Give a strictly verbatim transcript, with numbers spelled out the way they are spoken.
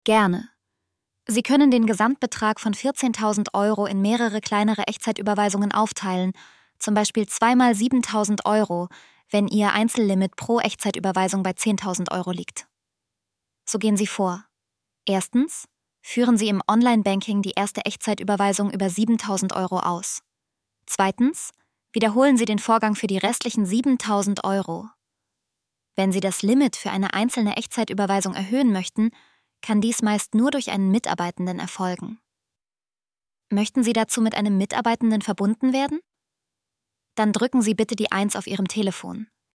Gerne. Sie können den Gesamtbetrag von vierzehntausend Euro in mehrere kleinere Echtzeitüberweisungen aufteilen, zum Beispiel zweimal siebentausend Euro, wenn Ihr Einzellimit pro Echtzeitüberweisung bei zehntausend Euro liegt. So gehen Sie vor. Erstens, führen Sie im Online-Banking die erste Echtzeitüberweisung über siebentausend Euro aus. Zweitens, wiederholen Sie den Vorgang für die restlichen siebentausend Euro. Wenn Sie das Limit für eine einzelne Echtzeitüberweisung erhöhen möchten, kann dies meist nur durch einen Mitarbeitenden erfolgen. Möchten Sie dazu mit einem Mitarbeitenden verbunden werden? Dann drücken Sie bitte die eins auf Ihrem Telefon.